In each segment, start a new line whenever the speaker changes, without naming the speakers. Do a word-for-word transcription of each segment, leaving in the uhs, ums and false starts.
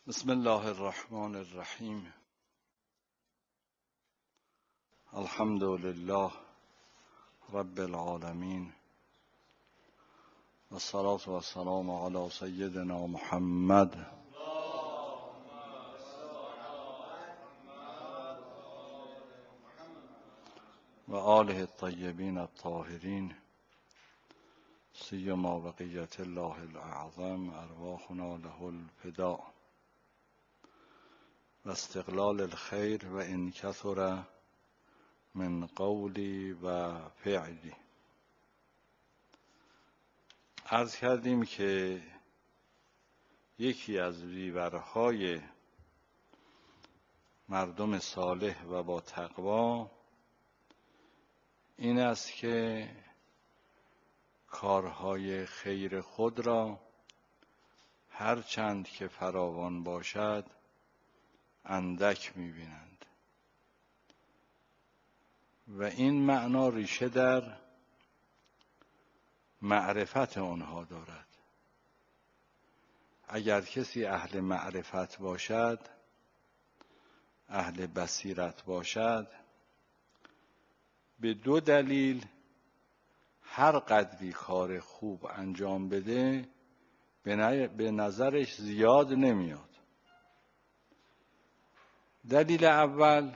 بسم الله الرحمن الرحیم. الحمد لله رب العالمین و الصلاة و السلام علی سیدنا محمد و آله الطیبین الطاهرین سیما بقیت الله الاعظم ارواحنا له الفداء و استقلال الخیر و ان کثر من قولی و فعلی. عرض کردیم که یکی از ویورهای مردم صالح و با تقوا این است که کارهای خیر خود را هر چند که فراوان باشد اندک می‌بینند و این معنا ریشه در معرفت آنها دارد. اگر کسی اهل معرفت باشد، اهل بصیرت باشد، به دو دلیل هر قدری کار خوب انجام بده به نظرش زیاد نمیاد. دلیل اول،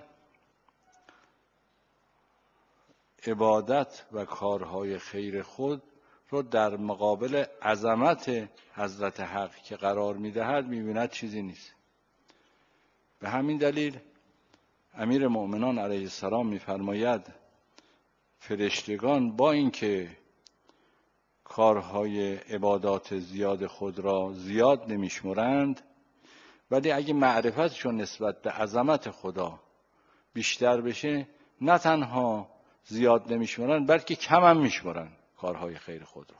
عبادت و کارهای خیر خود رو در مقابل عظمت حضرت حق که قرار می‌دهد می‌بیند چیزی نیست. به همین دلیل امیر مؤمنان علیه السلام می‌فرماید فرشتگان با اینکه کارهای عبادات زیاد خود را زیاد نمی‌شمرند، ولی اگه معرفتشون نسبت به عظمت خدا بیشتر بشه نه تنها زیاد نمیشمرن بلکه کم هم میشمرن کارهای خیر خود را.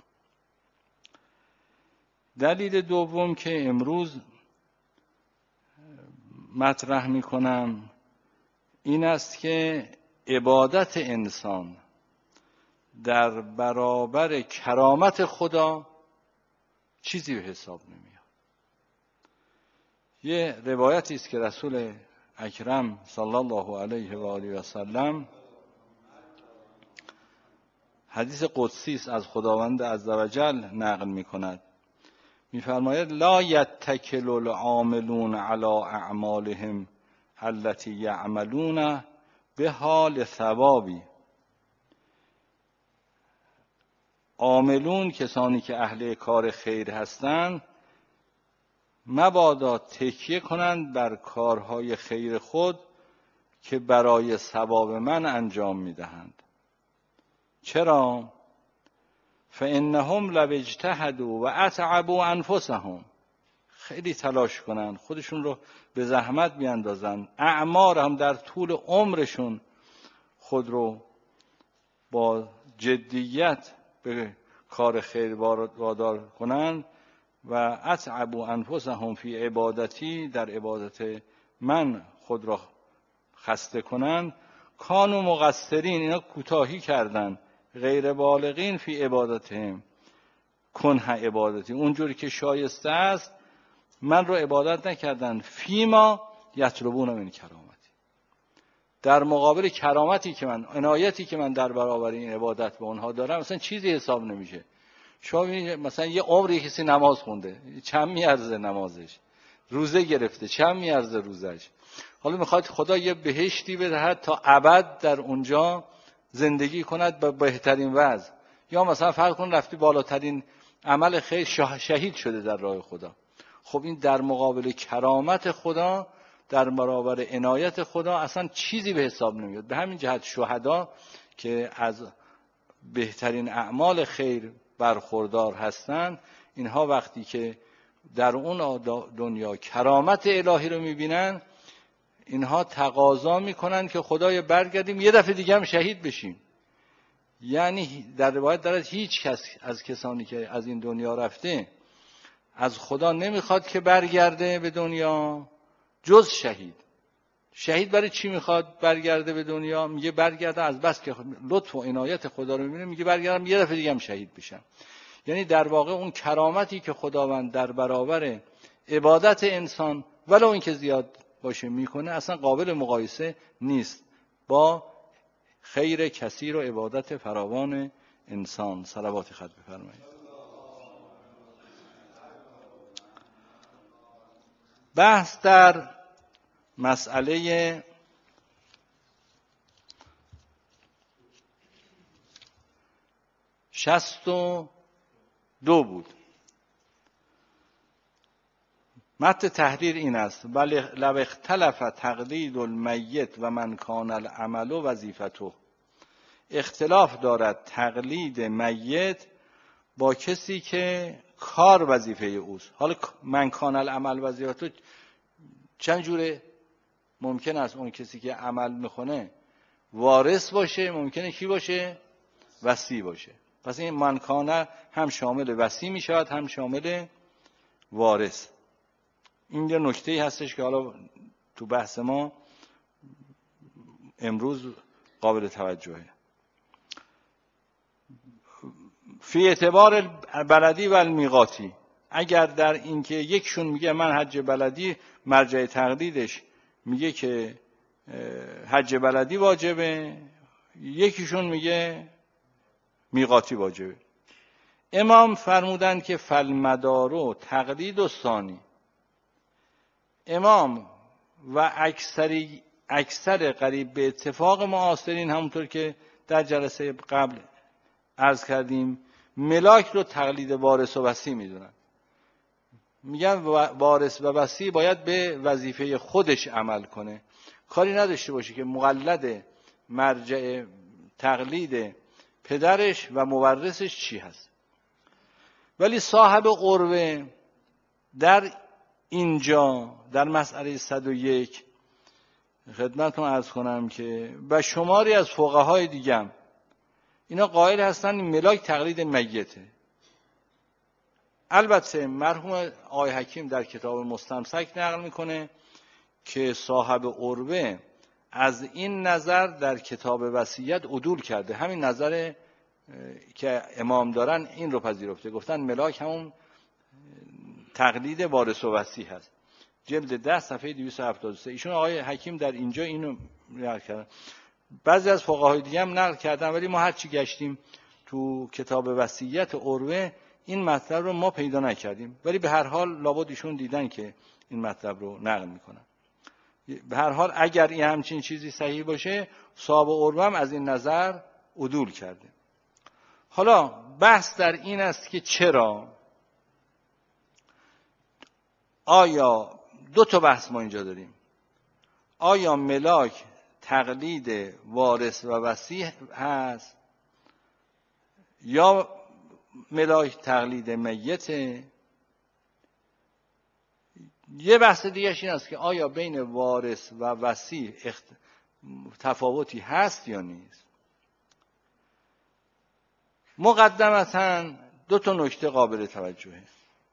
دلیل دوم که امروز مطرح میکنم این است که عبادت انسان در برابر کرامت خدا چیزی به حساب نمیاد. یه روایتی است که رسول اکرم صلی الله علیه و آله و سلم، حدیث قدسی است از خداوند عزوجل نقل می‌کند، می‌فرماید لا یتکل العاملون علی اعمالهم التي یعملون بها لثوابی. عاملون، کسانی که اهل کار خیر هستند، مبادا تکیه کنند بر کارهای خیر خود که برای ثواب من انجام می‌دهند. چرا؟ فانهم لو اجتهدوا و اتعبوا انفسهم، خیلی تلاش کنند، خودشون رو به زحمت بیاندازند، اعمار هم در طول عمرشون خود رو با جدیت به کار خیر وادار کنند و اتعبوا انفسهم فی عبادتی، در عبادت من خود را خسته کنند، کانوا مقصرین، اینا کوتاهی کردن، غیر بالغین فی عبادتهم کنه عبادتی، اونجوری که شایسته است من رو عبادت نکردن، فیما یطلبون من کرامتی، در مقابل کرامتی که من، عنایتی که من در برابر این عبادت به اونها دارم مثلا چیزی حساب نمیشه. شما مثلا یه عمری کسی نماز خونده، چند میارزه نمازش؟ روزه گرفته، چند میارزه روزش؟ حالا میخواد خدا یه بهشتی بدهد تا ابد در اونجا زندگی کند به بهترین وضع، یا مثلا فرض کن رفتی بالاترین عمل خیر شهید شده در راه خدا. خب این در مقابل کرامت خدا، در برابر عنایت خدا اصلا چیزی به حساب نمیاد. به همین جهت شهدا که از بهترین اعمال خیر برخوردار هستند، اینها وقتی که در اون دنیا کرامت الهی رو میبینن، اینها تقاضا میکنن که خدای برگردیم یه دفعه دیگه هم شهید بشیم. یعنی در روایت دارد هیچ کس از کسانی که از این دنیا رفته از خدا نمیخواد که برگرده به دنیا جز شهید. شهید برای چی میخواد برگرده به دنیا؟ میگه برگرده از بس که لطف و عنایت خدا رو میبینه، میگه برگردم یه دفعه دیگه هم شهید بشم. یعنی در واقع اون کرامتی که خداوند در برابر عبادت انسان ولو این که زیاد باشه میکنه اصلا قابل مقایسه نیست با خیر کثیر و عبادت فراوان انسان. صلوات خط بفرمایید. بحث در مسئله شصت و دو بود. متن تحریر این است: بل لو اختلف تقلید المیت و من کان العمل وظیفته. اختلاف دارد تقلید میت با کسی که کار وظیفه اوست. حالا من کان العمل وظیفته چند جوره؟ ممکن است اون کسی که عمل میکنه وارث باشه، ممکنه کی باشه؟ وصی باشه. پس این من کان هم شامل وصی میشود هم شامل وارث. این یه نکته‌ای هستش که حالا تو بحث ما امروز قابل توجهه. فی اعتبار بلدی و المیقاتی، اگر در این که یکشون میگه من حج بلدی، مرجع تقلیدش میگه که حج بلدی واجبه، یکیشون میگه میقاتی واجبه. امام فرمودند که فالمدارو تقلید و ثانی. امام و اکثری اکثر قریب به اتفاق معاصرین، همونطور که در جلسه قبل عرض کردیم، ملاک رو تقلید وارث و وصی میدونن. میگن وارث و وصی باید به وظیفه خودش عمل کنه، کاری نداشته باشه که مقلد مرجع تقلید پدرش و مورثش چی هست. ولی صاحب قربه در اینجا در مسئله صد و یک خدمتتون عرض کنم که و شماری از فقهای دیگم اینا قائل هستن این ملاک تقلید میته. البته مرحوم آقای حکیم در کتاب مستمسک نقل میکنه که صاحب قربه از این نظر در کتاب وصیت عدول کرده، همین نظر که امام دارن این رو پذیرفته، گفتن ملاک همون تقلید وارث و وصی هست. جلد ده صفحه دویست و هفتاد و سه. ایشون آقای حکیم در اینجا اینو نقل کردن. بعضی از فقهای دیگه هم نقل کردن، ولی ما هر چی گشتیم تو کتاب وصیت عروه این مطلب رو ما پیدا نکردیم. ولی به هر حال لابد ایشون دیدن که این مطلب رو نقل میکنن. به هر حال اگر این همچین چیزی صحیح باشه، صاحب عروه هم از این نظر عدول کرده. حالا بحث در این است که چرا، آیا دو تا بحث ما اینجا داریم. آیا ملاک تقلید وارث و وصی هست یا ملاک تقلید میته؟ یه بحث دیگه این است که آیا بین وارث و وصی اخت... تفاوتی هست یا نیست. مقدمتاً دو تا نکته قابل توجهه.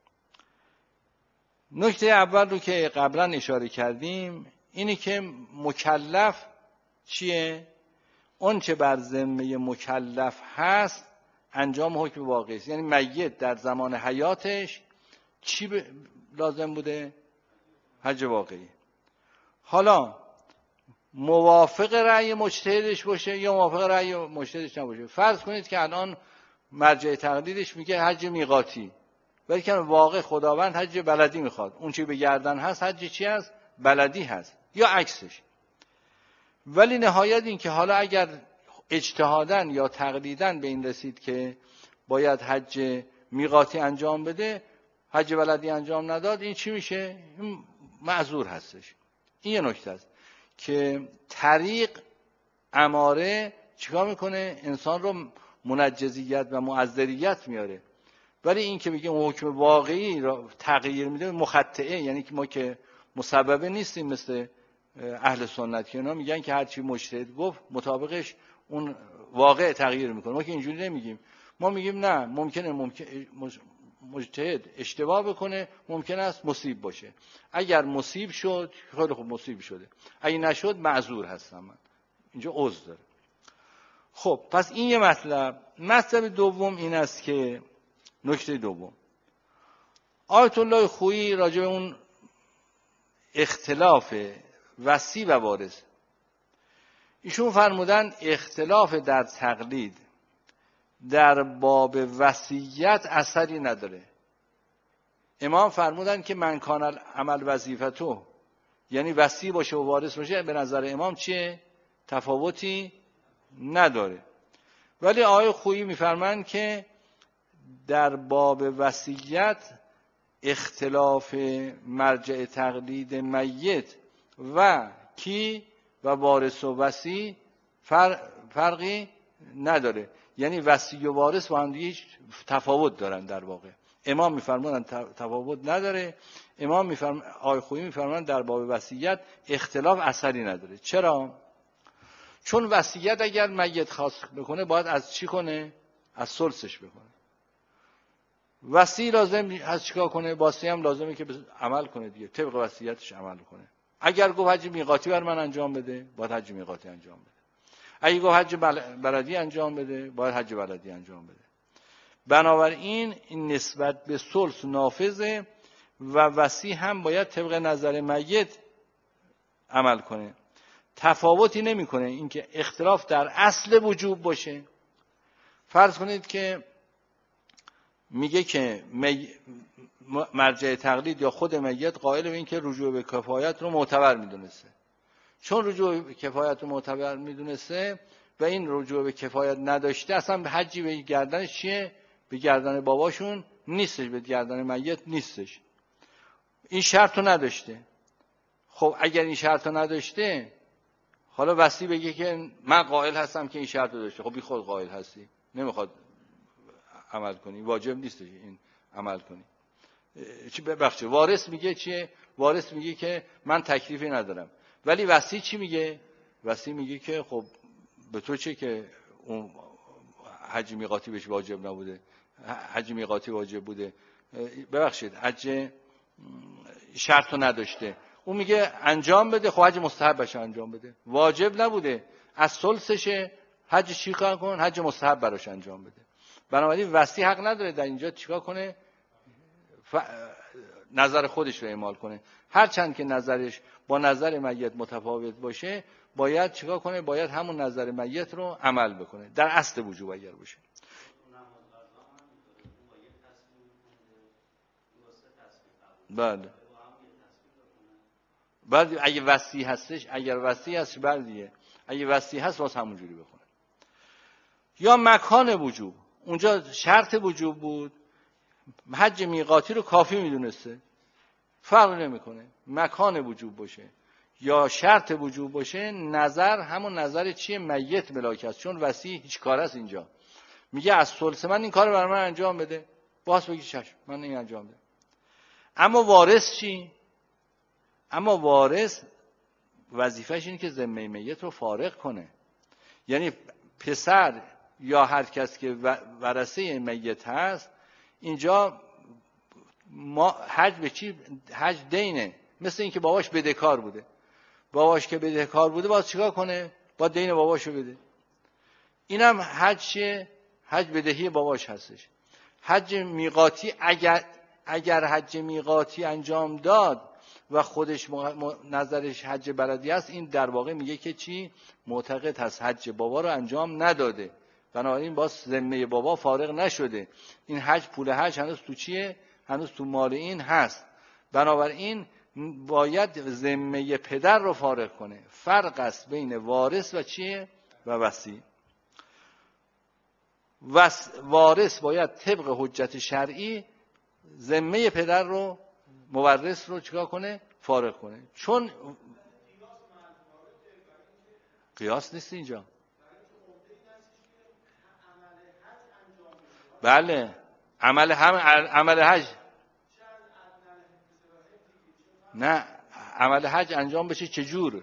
نکته اول رو که قبلا اشاره کردیم اینی که مکلف چیه؟ اون چه بر ذمه مکلف هست انجام حکم واقعی است. یعنی میت در زمان حیاتش چی ب... لازم بوده؟ حج واقعی. حالا موافق رأی مجتهدش باشه یا موافق رأی مجتهدش نباشه. فرض کنید که الان مرجع تقلیدش میگه حج میقاتی، ولی که واقع خداوند حج بلدی میخواد. اون چی به گردن هست حج چی هست؟ بلدی هست یا عکسش. ولی نهایت این که حالا اگر اجتهادن یا تقلیدن به این رسید که باید حج میقاتی انجام بده، حج بلدی انجام نداد، این چی میشه؟ این معذور هستش. این یه نکته است که طریق اماره چیکار میکنه؟ انسان رو منجزیت و معذریت میاره. ولی این که بگیم حکم واقعی را تغییر میده مخطئه، یعنی که ما که مسببه نیستیم مثل اهل سنت که اینا میگن که هر چی مجتهد گفت مطابقش اون واقع تغییر میکنه. ما که اینجوری نمیگیم. ما میگیم نه، ممکنه ممکن مجتهد اشتباه بکنه، ممکن است مصیب باشه. اگر مصیب شد خیلی خوب مصیب شده، اگه نشد معذور هستم من. اینجا عذر داره. خب پس این یه مطلب. مطلب دوم این است که نکته دوم، آیت الله خویی راجع به اون اختلاف وصی و وارث. ایشون فرمودن اختلاف در تقلید در باب وصیت اثری نداره. امام فرمودن که من کان عمل وظیفتو، یعنی وصی باشه و وارث باشه، به نظر امام چیه؟ تفاوتی نداره. ولی آقای خویی میفرمایند که در باب وصیت اختلاف مرجع تقلید میت و کی و وارث و وصی فرقی نداره، یعنی وصی و وارث با هم دیگه تفاوت دارن. در واقع امام میفرمایند تفاوت نداره. امام میفرم آقای خویی میفرمایند در باب وصیت اختلاف اثری نداره. چرا؟ چون وصیت اگر میت خواست بکنه باید از چی کنه؟ از ثلثش بکنه. وصی لازم از چیکار کنه؟ وصی هم لازمه که عمل کنه دیگه، طبق وصیتش عمل کنه. اگر گفت حج میقاتی بر من انجام بده، باید حج میقاتی انجام بده. اگه گفت حج بلدی انجام بده، باید حج بلدی انجام بده. بنابراین این نسبت به ثلث نافذه و وصی هم باید طبق نظر میت عمل کنه. تفاوتی نمیکنه. اینکه اختلاف در اصل وجوب باشه. فرض کنید که میگه که می... مرجع تقلید یا خود میت قائل به این که رجوع به کفایت رو معتبر میدونسته. چون رجوع به کفایت رو معتبر میدونسته و این رجوع به کفایت نداشته، اصلا به حجی به گردنش چیه؟ به گردن باباشون نیستش، به گردن میت نیستش. این شرط رو نداشته. خب اگر این شرط رو نداشته، حالا وصی بگه که من قائل هستم که این شرط رو داشته. خب بی خود قائل هستی، نمیخواد عمل کنی، واجب نیست این عمل کنی. چی ببخشه وارث میگه چیه؟ وارث میگه که من تکلیفی ندارم. ولی وصی چی میگه؟ وصی میگه که خب به تو چه که اون حج میقاتی بهش واجب نبوده، حج میقاتی واجب بوده، ببخشید حج شرط رو نداشته. اون میگه انجام بده. خب حج مستحب بشه انجام بده، واجب نبوده، از ثلثشه. حج چیکار کن؟ حج مستحب براش انجام بده. بنابراین وصی حق نداره در اینجا چیکار کنه؟ ف... نظر خودش رو اعمال کنه. هرچند که نظرش با نظر میت متفاوت باشه، باید چیکار کنه؟ باید همون نظر میت رو عمل بکنه در اصل وجوب اگر باشه. بله. بعد اگه وصی هستش، اگر وصی هست بردیه، اگه وصی هست واسه همونجوری بکنه. یا مکان وجوب، اونجا شرط وجوب بود، حج میقاتی رو کافی میدونسته، فرق نمیکنه مکان وجوب باشه یا شرط وجوب باشه. نظر همون نظر چیه؟ میت ملاک است. چون وصی هیچ کار است اینجا، میگه از ثلث من این کار برای من انجام بده، باز بگی چشم من این انجام بده. اما وارث چی؟ اما وارث وظیفه‌ش اینه که ذمه میت رو فارغ کنه. یعنی پسر یا هر کس که ورثه میت هست، اینجا ما حج به چی؟ حج دینه. مثل اینکه باباش بدهکار بوده، باباش که بدهکار بوده باید چیکار کنه؟ باید دین باباشو بده. اینم حج چیه؟ حج بدهی باباش هستش. حج میقاتی اگر اگر حج میقاتی انجام داد و خودش نظرش حج بلدی است، این در واقع میگه که چی؟ معتقد هست حج بابا رو انجام نداده، بنابراین باز ذمه بابا فارغ نشده. این حج، پول حج هنوز تو چیه؟ هنوز تو مال این هست. بنابراین باید ذمه پدر رو فارغ کنه. فرق است بین وارث و چیه؟ و وصی. وارث باید طبق حجت شرعی ذمه پدر رو، مورث رو چیکار کنه؟ فارغ کنه. چون قیاس نیست اینجا. بله عمل هم عمل حج، نه عمل حج انجام بشه چجور؟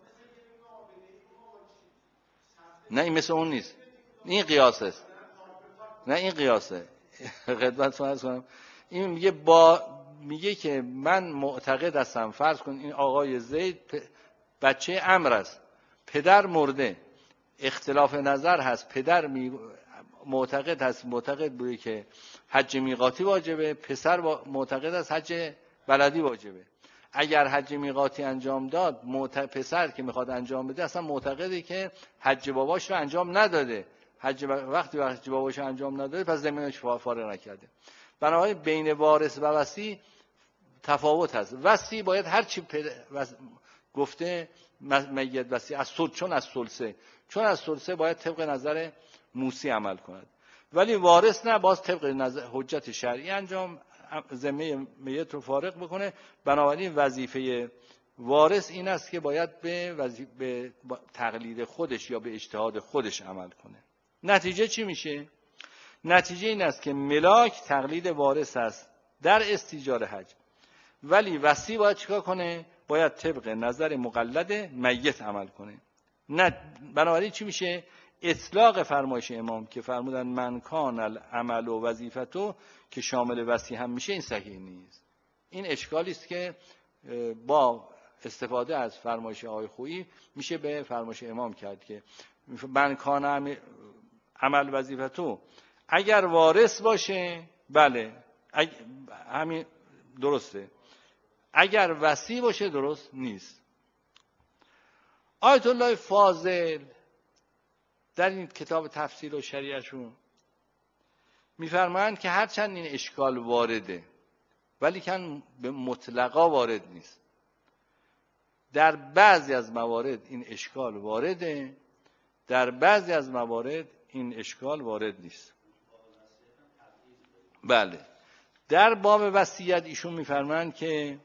نه این مثل اون نیست، این قیاسه. نه این قیاسه. خدمت فرض کنم این میگه با میگه که من معتقد هستم، فرض کن این آقای زید بچه عمرو است، پدر مرده، اختلاف نظر هست، پدر می معتقد هست معتقد بوده که حج میقاتی واجبه، پسر معتقد است حج بلدی واجبه. اگر حج میقاتی انجام داد، معت... پسر که میخواد انجام بده اصلا معتقده که حج باباش رو انجام نداده، حج ب... وقتی وقتی باباش انجام نداده پس زمینش فارغ نکرده. بنابراین بین وارث و وصی تفاوت هست. وصی باید هر چی پر... وص... گفته میت وصی از سل... چون از ثلثه چون از ثلثه باید طبق نظر موسی عمل کند، ولی وارث نه، باز طبق نظر حجت شرعی انجام ذمه میت رو فارغ بکنه. بنابراین وظیفه وارث این است که باید به, وظیف... به تقلید خودش یا به اجتهاد خودش عمل کنه. نتیجه چی میشه؟ نتیجه این است که ملاک تقلید وارث است در استیجار حج، ولی وصی باید چیکار کنه؟ باید طبق نظر مقلد میت عمل کنه. نه بنابراین چی میشه؟ اطلاق فرمایش امام که فرمودن من کان العمل و وظیفتو که شامل وصی هم میشه، این صحیح نیست. این اشکالی است که با استفاده از فرمایش آقای خویی میشه به فرمایش امام کرد که من کان عمل وظیفتو اگر وارث باشه بله اگ... همین درسته، اگر وصی باشه درست نیست. آیت الله فاضل در این کتاب تفسیر و شریعهشون میفرمایند که هرچند این اشکال وارده ولی کن به مطلقا وارد نیست. در بعضی از موارد این اشکال وارده، در بعضی از موارد این اشکال وارد نیست. بله در باب وصیت ایشون میفرمایند که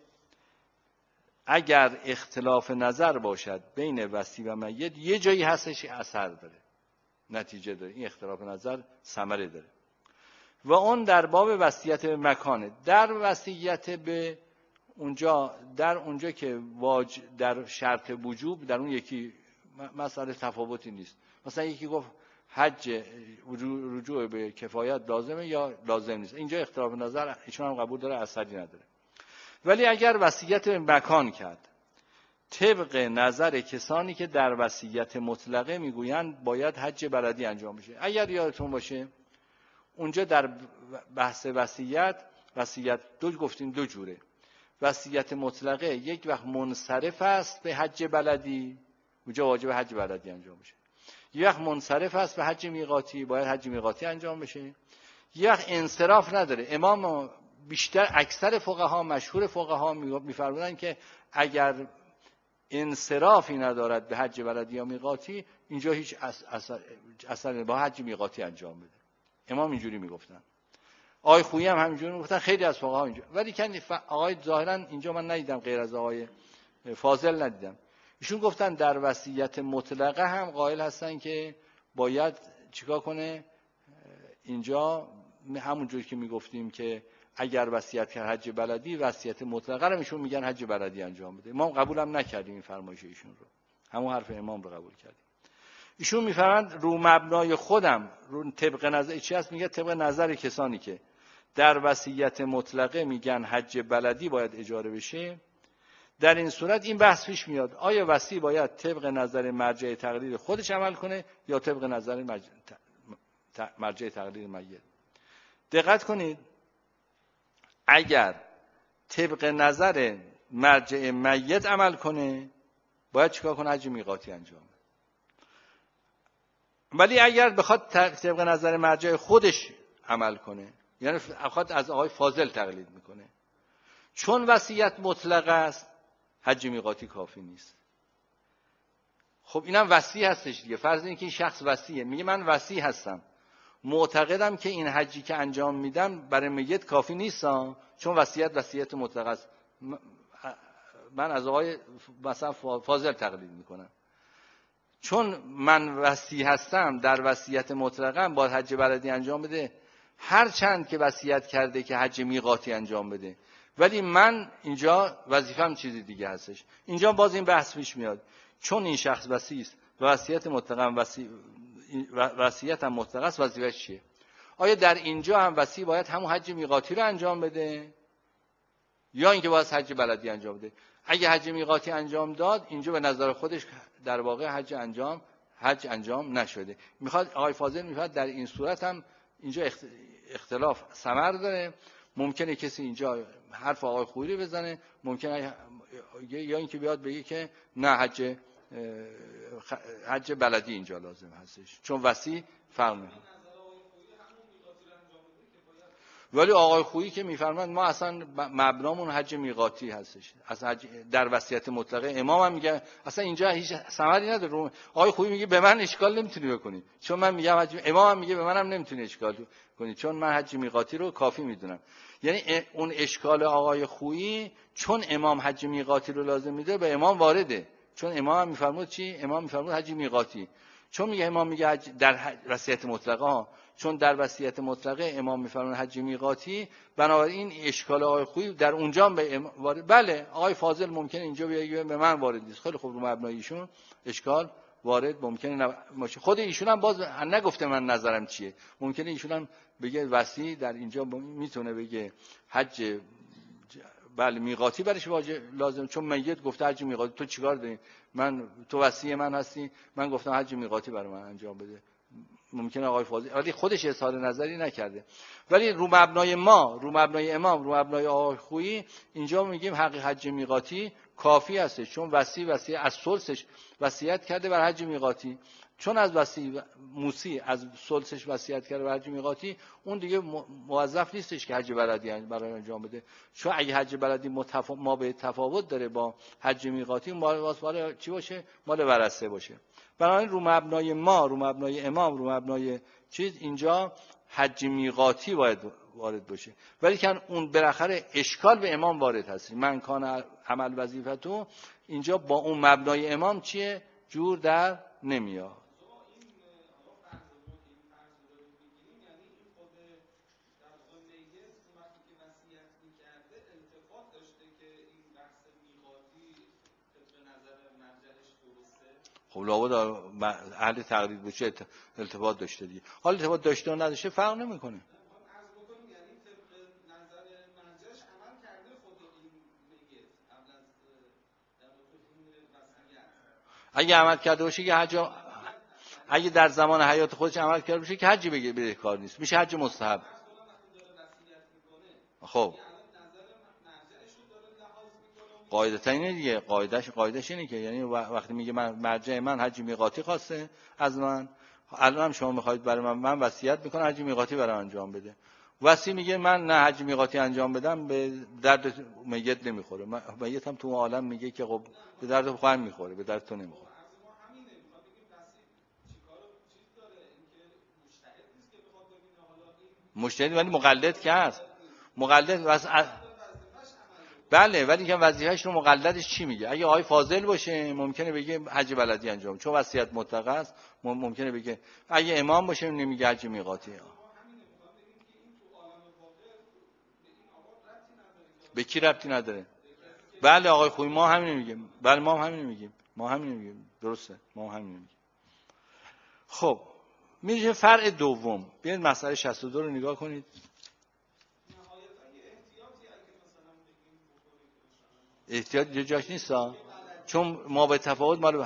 اگر اختلاف نظر باشد بین وصی و میت یه جایی هستش اثر داره، نتیجه داره، این اختلاف نظر ثمره داره و اون در باب وصیت به مکانه. در وصیت به اونجا در اونجا که واج در شرط وجوب در اون یکی مسئله تفاوتی نیست. مثلا یکی گفت حج رجوع به کفایت لازمه یا لازم نیست، اینجا اختلاف نظر ایشون هم قبول داره، اثری نداره. ولی اگر وصیت به مکان کرد طبق نظر کسانی که در وصیت مطلقه میگویند باید حج بلدی انجام بشه. اگر یادتون باشه اونجا در بحث وصیت وصیت دو گفتیم دو جوره. وصیت مطلقه یک وقت منصرف است به حج بلدی، اونجا واجب حج بلدی انجام بشه. یک وقت منصرف است به حج میقاتی، باید حج میقاتی انجام بشه. یک وقت انصراف نداره. امام بیشتر اکثر فقها مشهور فقها میفرمایند که اگر انصرافی ندارد به حج بلدی یا میقاتی اینجا هیچ اثر اثر با حج میقاتی انجام بده. امام اینجوری میگفتن. آقای خویی هم همینجوری میگفتن، خیلی از فقها اینجوری. ولی که آقای ظاهرا اینجا من ندیدم، غیر از آقای فاضل ندیدم، ایشون گفتن در وصیت مطلقه هم قائل هستن که باید چیکار کنه. اینجا همونجوری که میگفتیم که اگر وصیت کرد حج بلدی، وصیت مطلقه رو ایشون میگن حج بلدی انجام بده. ما قبولم نکردیم این فرمایش ایشون رو، همون حرف امام رو قبول کردیم. ایشون میفرمایند رو مبنای خودم، رو طبق نظر چی هست؟ میگه طبق نظر کسانی که در وصیت مطلقه میگن حج بلدی باید اجاره بشه، در این صورت این بحث پیش میاد آیا وصی باید طبق نظر مرجع تقلید خودش عمل کنه یا طبق نظر مرجع, مرجع تقلید میت. دقت کنید، اگر طبق نظر مرجع میت عمل کنه باید چیکار کنه؟ حج میقاتی انجام. ولی اگر بخواد طبق نظر مرجع خودش عمل کنه، یعنی بخواد از آقای فاضل تقلید میکنه، چون وصیت مطلق است حج میقاتی کافی نیست. خب اینم وصی هستش دیگه. فرض این که این شخص وصیه، میگه من وصی هستم، معتقدم که این حجی که انجام میدم برای میت کافی نیست، چون وصیت وصیت مطلق است، من از آقای مثلا فاضل تقلید میکنم. چون من وصی هستم در وصیت مطلقم باید حج بلدی انجام بده، هر چند که وصیت کرده که حج میقاتی انجام بده، ولی من اینجا وظیفه‌م چیزی دیگه هستش. اینجا باز این بحث پیش میاد، چون این شخص وصی است و وصیت مطلقم وصی وصیت هم مطلق است، وظیفه‌اش چیه؟ آیا در اینجا هم وصی باید همون حج میقاتی رو انجام بده یا اینکه باید حج بلدی انجام بده؟ اگه حج میقاتی انجام داد، اینجا به نظر خودش در واقع حج انجام حج انجام نشده. میخواد آقای فاضل میخواد در این صورت هم اینجا اختلاف ثمر داره، ممکنه کسی اینجا حرف آقای خویی رو بزنه، ممکنه یا اینکه بیاد بگه که نه حج حج بلدی اینجا لازم هستش، چون وسیع فرق میکنه. ولی آقای خویی که میفرمایند ما اصلا مبنامون حج میقاتی هستش، از حج در وصیت مطلقه امام هم میگه اصلا اینجا هیچ ثمری نداره. آقای خویی میگه به من اشکال نمیتونی بکنی چون من میگم حج، امام هم میگه به منم نمیتونی اشکال کنی چون من حج میقاتی رو کافی میدونم. یعنی اون اشکال آقای خویی چون امام حج میقاتی رو لازم میده به امام وارده، چون امام هم میفرمود چی؟ امام میفرمود حج میقاتی، چون میگه امام میگه حج در وصیت مطلقه ها، چون در وصیت مطلقه امام میفرمایند حج میقاتی، بنابراین اشکال آقای خویی در اونجا به ام... وارد. بله آقای فاضل ممکنه اینجا بگه به من وارد نیست، خیلی خوب، رو مبنای ایشون اشکال وارد ممکنه باشه. خود ایشون هم باز نگفته من نظرم چیه، ممکنه ایشون هم بگه وصی در اینجا میتونه بگه حج بله میقاتی برش واجب لازم، چون میت گفته حج میقاتی، تو چیکار داری؟ من تو وصی من هستی، من گفتم حج میقاتی برای من انجام بده. ممکنه آقای فاضل ولی خودش اظهار نظری نکرده. ولی رو مبنای ما، رو مبنای امام، رو مبنای آقای خویی اینجا میگیم حق حج میقاتی کافی هستش، چون وصی وصی از ثلثش وصیت کرده بر حج میقاتی، چون از وصی موسی از ثلثش وصیت کرده بر حج میقاتی، اون دیگه موظف نیستش که حج بلدی برای انجام بده، چون اگه حج بلدی متف... ما به تفاوت داره با حج میقاتی، مال مال چی باشه؟ مال ورثه باشه. بنابراین رو مبنای ما، رو مبنای امام، رو مبنای چیز اینجا حج میقاتی باید وارد باشه. ولی که اون بالاخره اشکال به امام وارد هست، من کان عمل وظیفتو اینجا با اون مبنای امام چیه؟ جور در نمیاد. خب لابد اهل تقلید باشه التفات داشته دیگه. حالا التفات داشته و نداشته فرق نمیکنه. اگه عمل کرده باشه که حج، اگه در زمان حیات خودش عمل کرده باشه که حج بگه بده کار نیست، میشه حج مستحب. خب قاعدتا اینه دیگه، قاعدش قاعدش اینه که یعنی وقتی میگه من مرجع من حج میقاتی خواسته از من، الان هم شما میخواید برای من من وصیت میکنم حج میقاتی برام انجام بده، وصی میگه من نه حج میقاتی انجام بدم به درد میت نمیخوره، میت هم تو عالم میگه که خب به درد خودم میخوره به درد تو نمیخوره. مجتهد ولی مقلد که هست، مقلد وز... بله ولی که وظیفه‌اش رو مقلدش چی میگه؟ اگه آقای فاضل باشه ممکنه بگه حج بلدی انجام، چون وصیت مطلقه است ممکنه بگه. اگه امام باشه نمیگه حج میقاتی. به کی ربطی نداره؟ بله آقای خوی ما همین میگیم، بله ما همین میگیم، ما همین میگیم، درسته ما همین میگیم. خب میشه فرع دوم، بیاید مسئله شصت و دو رو نگاه کنید. احتیاط یه جاش نیست ها، چون ما به تفاوت مال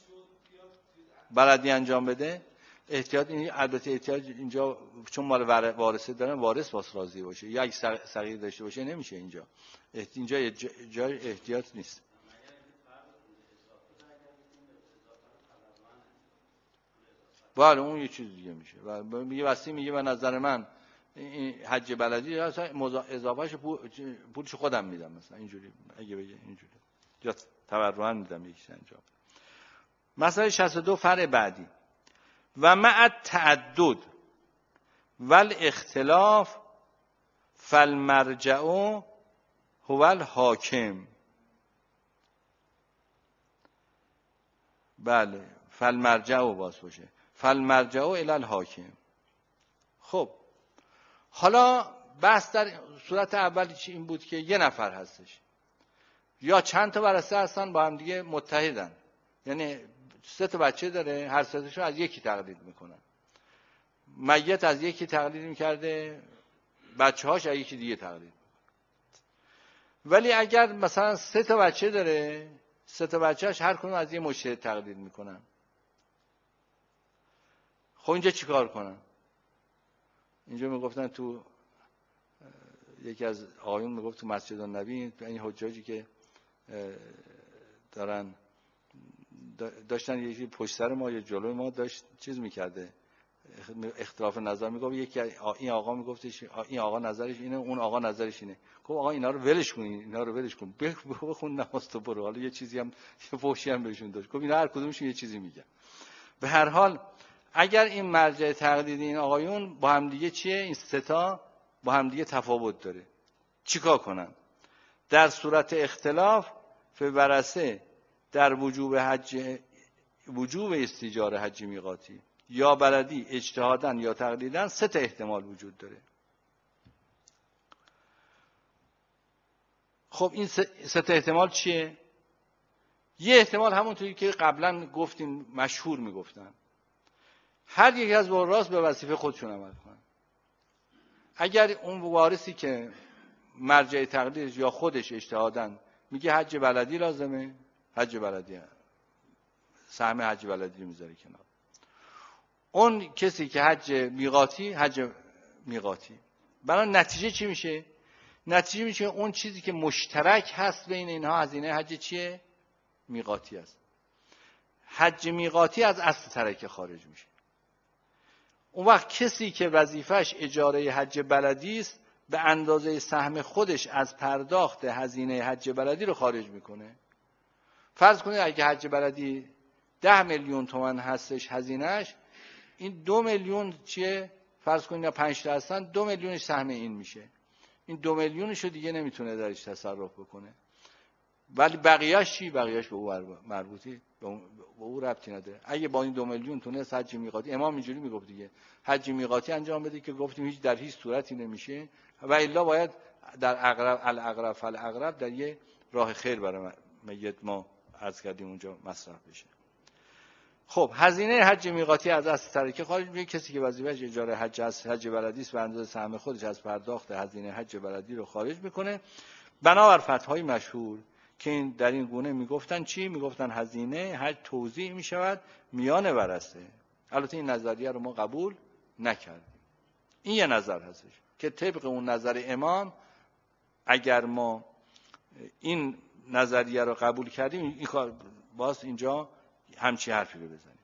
بلدی انجام بده. احتیاط این البته احتیاط اینجا چون مال وارثه دارن، وارث باس راضی باشه، یا اگه صغیر داشته باشه نمیشه اینجا، اینجا جای احتیاط نیست. بله اون یه چیز دیگه میشه. و میگه وصی میگه به نظر من این حج بلدی اصلا اضافهش پولش خودم میدم مثلا اینجوری، اگه بگه اینجوری یا تبرعا میدم یکیش انجام. مسئله شصت و دو فرع بعدی، و مع التعدد والاختلاف فالمرجع هو الحاکم. بله فالمرجع باز باشه، فالمرجع الی الحاکم. خب حالا بحث در صورت اول این بود که یه نفر هستش یا چند تا ورثه هستن با هم دیگه متحدن، یعنی سه تا بچه داره، هر سه تاشون از یکی تقلید میکنن، میت از یکی تقلید میکرده، بچه‌هاش از یکی دیگه تقلید میکنن. ولی اگر مثلا سه تا بچه داره، سه تا بچه‌اش هر کدوم از یه مجتهد تقلید میکنن، خب اینجا چیکار کنن؟ اینجا میگفتن تو یکی از آقایون میگفت تو مسجد النبی این حجاجی که دارن داشتن یکی پشت سر ما یا جلوی ما داشت چیز میکرده، اختلاف نظر میگفت، یکی این آقا میگفتش این آقا نظرش اینه، اون آقا نظرش اینه. گفت آقا اینا رو ولش کن، اینا رو ولش کن، بخون نماز تو برو. حالا یه چیزی هم یه فحشی هم بهشون داشت. گفت اینا هر کدومشون یه چیزی میگن. به هر حال اگر این مرجع تقلیدی این آقایون با هم دیگه چیه، این سه تا با هم دیگه تفاوت داره، چیکار کنن؟ در صورت اختلاف فورثه در وجوب حج وجوب استیجار حج میقاتی یا بلدی اجتهادن یا تقلیدن سه تا احتمال وجود داره. خب این سه تا احتمال چیه؟ یه احتمال همونطوری که قبلا گفتیم مشهور میگفتن، هر یک از وراث به وظیفه خودشون عمل کنن. اگر اون وارثی که مرجع تقلید یا خودش اجتهادن میگه حج بلدی لازمه، حج بلدی سهم حج بلدی میذاره کنار. اون کسی که حج میقاتی، حج میقاتی. برای نتیجه چی میشه؟ نتیجه میشه اون چیزی که مشترک هست بین اینها هزینه حج چیه؟ میقاتی است. حج میقاتی از اصل ترکه خارج میشه. اون وقت کسی که وظیفش اجاره حج بلدی است به اندازه سهم خودش از پرداخت هزینه حج بلدی رو خارج میکنه. فرض کنید اگه حج بلدی ده میلیون تومان هستش هزینهش، این دو میلیون چیه؟ فرض کنید پنج تا هستن، دو میلیونش سهم این میشه. این دو میلیونش رو دیگه نمیتونه درش تصرف بکنه. ولی بقیه‌اش چی؟ بقیه‌اش به او مربوطی، به او ربطی نداره. اگه با این دو میلیون تونست حج میقاتی، امام اینجوری میگفت دیگه، حج میقاتی انجام بده که گفتیم هیچ در هیچ صورتی نمیشه و الا باید در اقرب الاقرب فالاقرب در یه راه خیر برای میت ما عرض کردیم اونجا مصرف بشه. خب هزینه حج میقاتی از اصل ترکه خارج میشه. کسی که وظیفه‌اش اجاره حج از حج بلدی است به اندازه سهم خودش از پرداخت هزینه حج بلدی رو خارج میکنه. بنابر فتوای مشهور که این در این گونه میگفتن چی؟ میگفتن هزینه حج توزیع میشود میان ورثه. البته این نظریه رو ما قبول نکردیم. این یه نظر هستش که طبق اون نظر امام اگر ما این نظریه رو قبول کردیم این کار باز اینجا همچی حرفی رو بزنیم.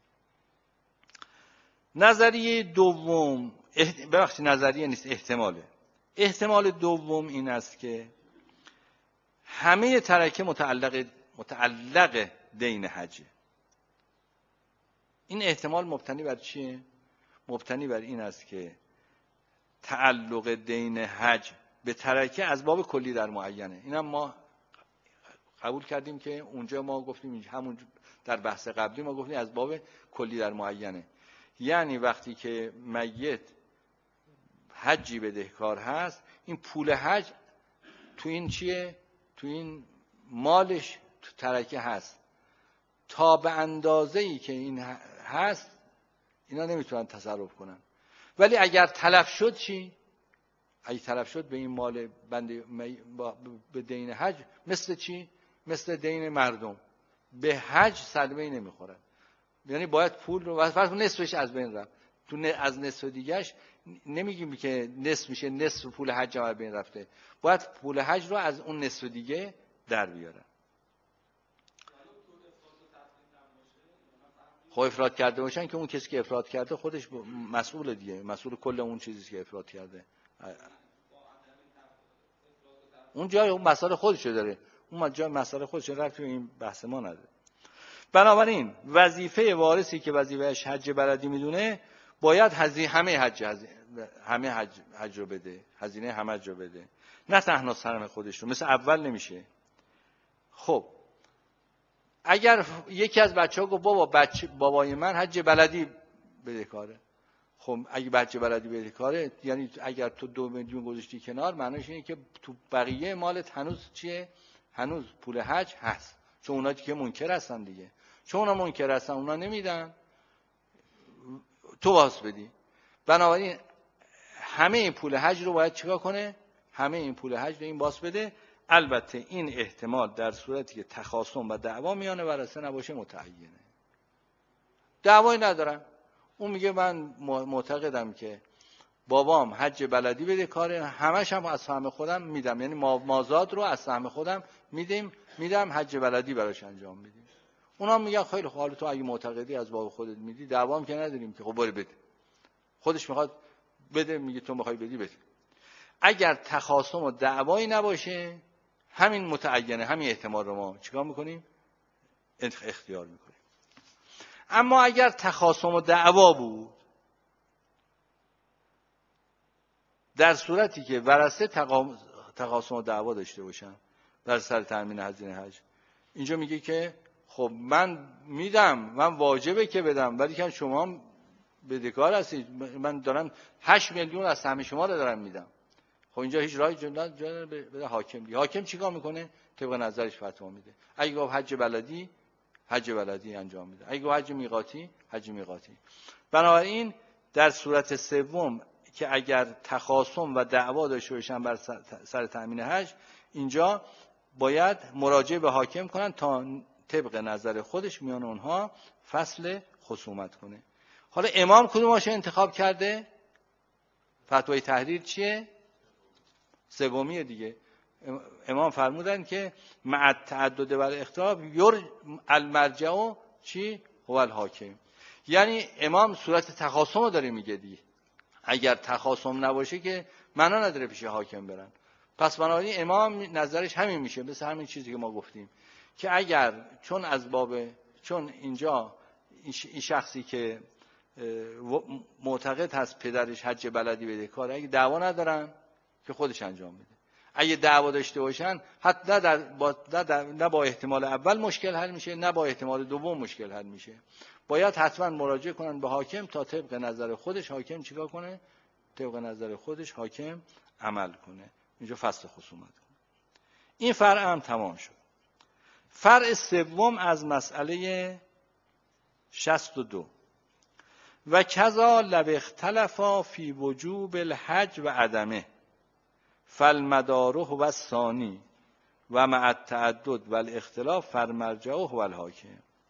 نظریه دوم احت... ببخشید نظریه نیست، احتماله. احتمال دوم این است که همه ترکه متعلق متعلق دین حجه. این احتمال مبتنی بر چیه؟ مبتنی بر این است که تعلق دین حج به ترکه از باب کلی در معینه. اینم ما قبول کردیم که اونجا ما گفتیم، همون در بحث قبلی ما گفتیم از باب کلی در معینه. یعنی وقتی که میت حجی بدهکار هست، این پول حج تو این چیه؟ تو این مالش تو ترکه هست. تا به اندازه‌ای که این هست اینا نمیتونن تصرف کنن. ولی اگر تلف شد چی؟ اگه تلف شد به این مال بنده به دین حج مثل چی؟ مثل دین مردم به حج صدمه‌ای نمیخورن. یعنی باید پول رو فرض کن نصفش از بین رفت، تو از نصف دیگه‌اش نمیگیم که نصف میشه، نصف پول حج هم از بین رفته، باید پول حج رو از اون نصف دیگه در بیارن. خب افراد کرده باشن که اون کسی که افراد کرده خودش مسئول دیگه، مسئول کل اون چیزی که افراد کرده. اون جای اون مسئله خودشو داره، اون جای مسئله خودش رفت تو این بحث ما نداره. بنابراین وظیفه وارثی که وظیفه‌اش حج بلدی میدونه باید هزینه همه حج همه حج حج رو بده، هزینه همه حج رو بده، نه تنها سهم خودش رو. مثل اول نمیشه. خب اگر یکی از بچه‌ها گفت بابا بچه بابای من حج بلدی بدهکاره، خب اگه حج بلدی بدهکاره یعنی اگر تو دو میلیون گذاشتی کنار، معنیش اینه که تو بقیه مالت هنوز چیه؟ هنوز پول حج هست. چون اونا که منکر هستن دیگه، چون اونا منکر هستن اونا نمیدن، تو واس بدی. بنابراین همه این پول حج رو باید چیکار کنه؟ همه این پول حج رو این باس بده. البته این احتمال در صورتی که تخاصم و دعوا میانه ورثه نباشه متعینه. دعوایی ندارن. اون میگه من معتقدم که بابام حج بلدی بده کاره، همش هم از سهم خودم میدم، یعنی مازاد رو از سهم خودم میدیم میدم حج بلدی براش انجام میدیم. اونا میگن خیلی خوب، حالا تو اگه معتقدی از باب خودت میدی دوام که نداریم که، خب برو بده. خودش میخواد بده، میگه تو میخوای بدی بده. اگر تخاصم و دعوایی نباشه، همین متعینه، همین احتمال رو ما چیکار میکنیم؟ اختیار میکنیم. اما اگر تخاصم و دعوا بود، در صورتی که ورثه تخاصم و دعوا داشته باشن در سر تامین هزینه حج، اینجا میگه که خب من میدم، من واجبه که بدم، ولی که شما بدهکار هستید، من دارم هشت میلیون از سهم شما رو دارم میدم. خب اینجا هیچ راهی جلوت بده حاکم دیگه. حاکم چیکار میکنه؟ طبق نظرش فتوا میده. اگه گفت حج بلدی، حج بلدی انجام میده. اگه گفت حج میقاتی، حج میقاتی. بنابراین در صورت سوم که اگر تخاصم و دعوا داشته باشن بر سر تامین حج، اینجا باید مراجعه به حاکم کنن تا طبق نظر خودش میان اونها فصل خصومت کنه. حالا امام کدومش انتخاب کرده؟ فتوای تحریر چیه؟ سومیه دیگه. امام فرمودن که مع التعدد و الاختلاف یر المرجع چی؟ هو الحاکم. یعنی امام صورت تخاصم رو داره میگه دیگه. اگر تخاصم نباشه که معنا نداره پیش حاکم برن. پس بنابراین امام نظرش همین میشه، مثل همین چیزی که ما گفتیم که اگر چون از باب چون اینجا این شخصی که معتقد هست پدرش حج بلدی بده کاره، اگه دعوا ندارن که خودش انجام بده. اگه دعوا داشته باشن حتی نه, در با نه, در نه با احتمال اول مشکل حل میشه، نه با احتمال دوم مشکل حل میشه. باید حتما مراجعه کنن به حاکم تا طبق نظر خودش حاکم چیکار کنه؟ طبق نظر خودش حاکم عمل کنه. اینجا فصل خصومت کنه. این فرع هم تمام شد. فرع سوم از مسئله شصت و دو و کذا لو اختلفا فی وجوب الحج و عدمه فالمدار هو الثانی و مع التعدد و الاختلاف فالمرجع هو الحاکم.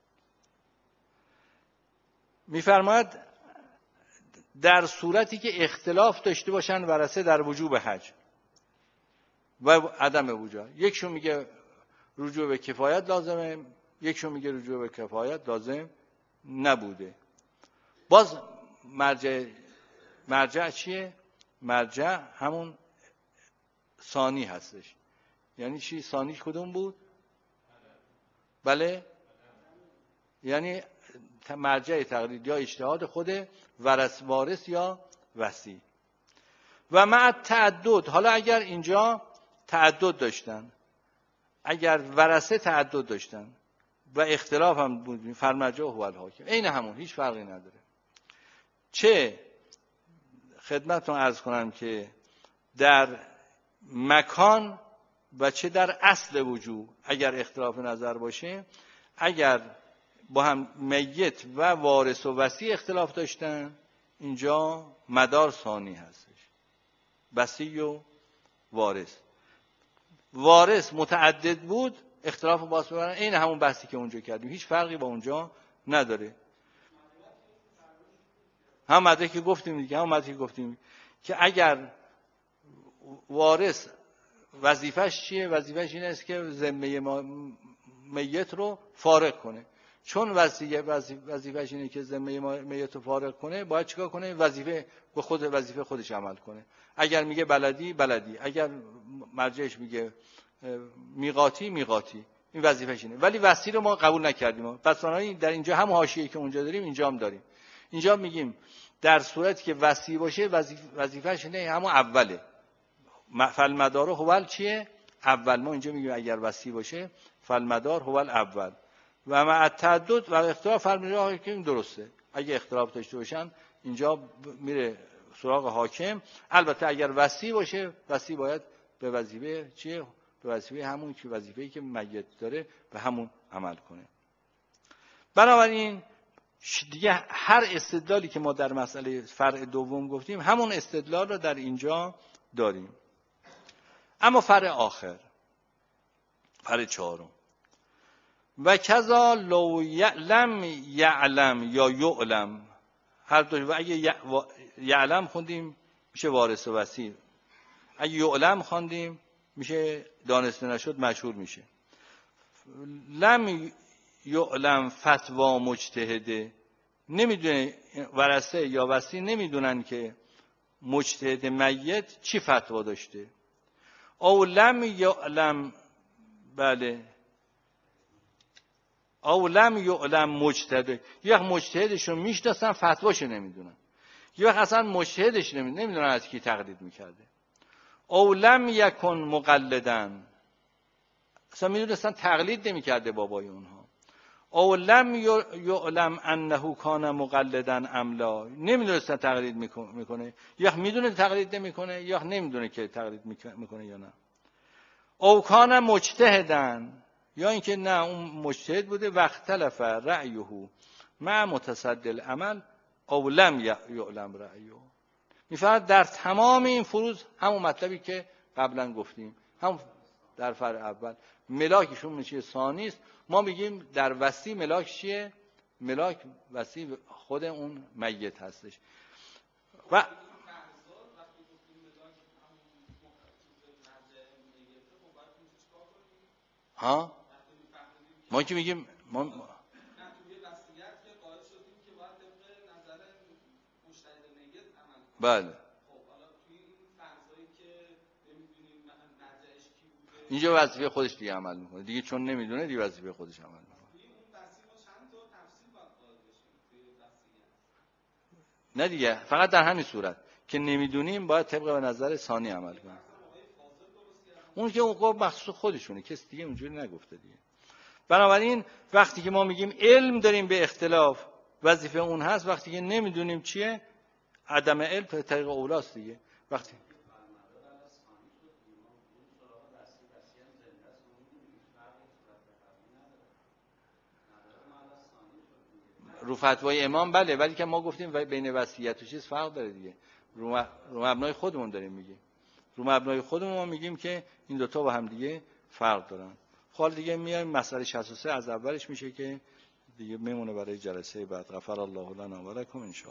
میفرماید در صورتی که اختلاف داشته باشن ورثه در وجوب حج و عدم وجوب، یکشون میگه رجوع به کفایت لازمه، یکشون میگه رجوع به کفایت لازم نبوده، باز مرجع مرجع چیه؟ مرجع همون ثانی هستش. یعنی چی؟ ثانی کدوم بود؟ بله، یعنی مرجع تقلید یا اجتهاد خود ورث وارث یا وصی. و مع تعدد، حالا اگر اینجا تعدد داشتن، اگر ورثه تعدد داشتن و اختلاف هم بود، فالمرجع هو الحاکم، عین همون، هیچ فرقی نداره. چه خدمتتون عرض کنم که در مکان و چه در اصل وجود اگر اختلاف نظر باشه، اگر با هم میت و وارث و وصی اختلاف داشتن، اینجا مدار ثانی هستش، وصی و وارث. وارث متعدد بود، اختلاف باز ببرن، این همون بحثی که اونجا کردیم، هیچ فرقی با اونجا نداره. هم مدرکی که گفتیم دیگه، هم مدرکی که گفتیم که اگر وارث وظیفش چیه؟ وظیفش این است که ذمه میت رو فارغ کنه. چون وظیفش اینه که ذمه میت رو فارغ کنه، باید چیکار کنه؟ وظیفه به خود وظیفه خودش عمل کنه. اگر میگه بلدی بلدی، اگر مرجعش میگه میقاتی میقاتی، این وظیفش اینه. ولی وصی رو ما قبول نکردیم. پس بنابراین در اینجا هم حاشیه‌ای که اونجا داریم اینجا هم داریم. اینجا میگیم در صورتی که وصی باشه وظیفش اینه همون اوله. فالمدار هو چیه؟ اول. ما اینجا میگیم اگر وصی باشه فالمدار هو الاول و مع التعدد و اختلاف فالمرجع که این درسته. اگه اختلاف داشته باشن اینجا میره سراغ حاکم. البته اگر وصی باشه، وصی باید به وظیفه چیه؟ به وظیفه همون که وظیفه‌ای که میت داره به همون عمل کنه. بنابراین دیگه هر استدلالی که ما در مسئله فرع دوم گفتیم همون استدلال رو در اینجا داریم. اما فرع آخر، فرع چهارم، و کذا لو یعلم یعلم یا یعلم، هر دو. و اگه یعلم خوندیم میشه وارث و وصی. اگه یعلم خواندیم میشه دانسته نشد مشهور میشه. لم یعلم فتوا مجتهده، نمیدونه ورثه یا وصی نمیدونن که مجتهد میت چی فتوا داشته. او لم یعلم، بله، او لم یعلم مجتهد، یک وقت مجتهدشون میشناسن فتواشو نمیدونن، یک وقت اصلا مجتهدش نمیدونن، نمیدونن از کی تقلید میکرده. او لم یکن مقلدن، اصلا میدونستن تقلید نمیکرده بابای اونها. او لم یعلم انه کان مقلدن ام لا، نمیدونستن تقلید میکنه، یا میدونه تقلید نمیکنه یا نمیدونه که تقلید میکنه یا نه. او کان مجتهدن، یا اینکه نه اون مجتهد بوده وقت تلف رأیه مع متصدی العمل او لم یعلم رأیه. میفرد در تمام این فروض همون مطلبی که قبلا گفتیم، هم در فرع اول ملاکشون میشه ثانی است. ما میگیم در وصی ملاک چیه؟ ملاک وصی خود اون میت هستش. و ها ما که میگیم ما بله اینجا وظیفه خودش دیگه عمل میکنه دیگه، چون نمیدونه دیگه وظیفه خودش عمل میکنه. نه دیگه، فقط در همین صورت که نمیدونیم باید طبق به نظر ثانی عمل کنیم. اون که اون مخصوص خودشونه، کسی دیگه اونجوری نگفته دیگه. بنابراین وقتی که ما میگیم علم داریم به اختلاف، وظیفه اون هست. وقتی که نمیدونیم چیه، عدم علم به طریق اولاست دیگه. وقتی رو فتوای امام بله، ولی که ما گفتیم بین وصیت و چیز فرق داره دیگه. رو مبنای خودمون داریم میگیم، رو مبنای خودمون ما میگیم که این دوتا با هم دیگه فرق دارن. حال دیگه میایم مسئله شصت و سه از اولش میشه که دیگه میمونه برای جلسه بعد. غفر الله لنا و لکم ان شاء الله.